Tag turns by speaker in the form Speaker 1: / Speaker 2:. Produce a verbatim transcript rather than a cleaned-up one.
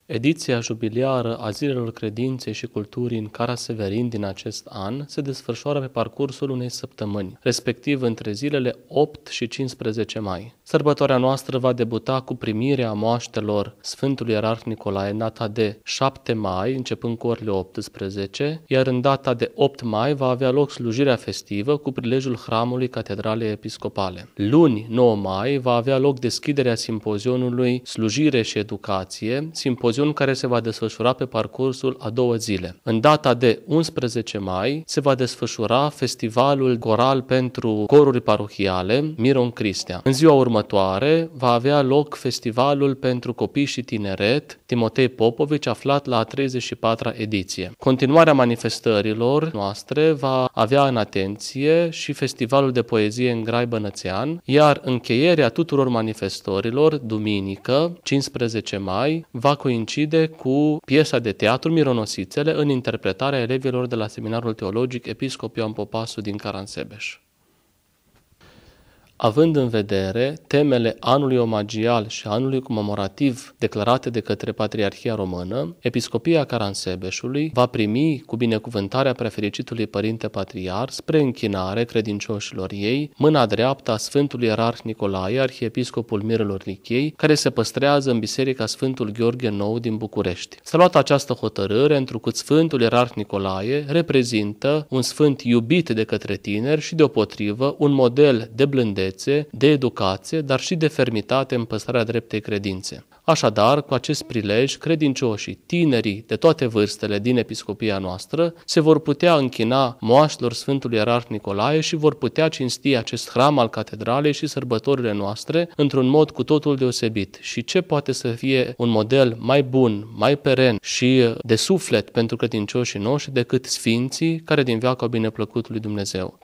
Speaker 1: Ediția jubiliară a Zilelor Credinței și Culturii în Caraseverin din acest an se desfășoară pe parcursul unei săptămâni, respectiv între zilele opt și cincisprezece mai. Sărbătoarea noastră va debuta cu primirea moaștelor Sfântului Ierarh Nicolae în data de șapte mai, începând cu orele optsprezece, iar în data de opt mai va avea loc slujirea festivă cu prilejul Hramului Catedralei Episcopale. Luni, nouă mai, va avea loc deschiderea simpozionului Slujire și Educație, simpozion care se va desfășura pe parcursul a două zile. În data de unsprezece mai se va desfășura festivalul coral pentru coruri parohiale Miron Cristea. În ziua următoare va avea loc festivalul pentru copii și tineret Timotei Popovici, aflat la a treizeci și patra ediție. Continuarea manifestărilor noastre va avea în atenție și festivalul de poezie în Grai Bănățean, iar încheierea tuturor manifestărilor, duminică, cincisprezece mai, va coincide cu piesa de teatru Mironosițele în interpretarea elevilor de la Seminarul Teologic Episcop Ioan Popasu din Caransebeș. Având în vedere temele anului omagial și anului comemorativ declarate de către Patriarhia Română, Episcopia Caransebeșului va primi cu binecuvântarea Prefericitului Părinte Patriar, spre închinare credincioșilor ei, mâna dreaptă a Sfântului Ierarh Nicolae, Arhiepiscopul Mirelor Lichiei, care se păstrează în Biserica Sfântul Gheorghe Nou din București. S-a luat această hotărâre întrucât Sfântul Ierarh Nicolae reprezintă un sfânt iubit de către tineri și deopotrivă un model de blândețe, de educație, dar și de fermitate în păstrarea dreptei credințe. Așadar, cu acest prilej, credincioșii, tinerii de toate vârstele din episcopia noastră se vor putea închina moaștelor Sfântului Ierarh Nicolae și vor putea cinsti acest hram al catedralei și sărbătorile noastre într-un mod cu totul deosebit. Și ce poate să fie un model mai bun, mai peren și de suflet pentru credincioșii noștri decât sfinții care din veac au bineplăcut lui Dumnezeu.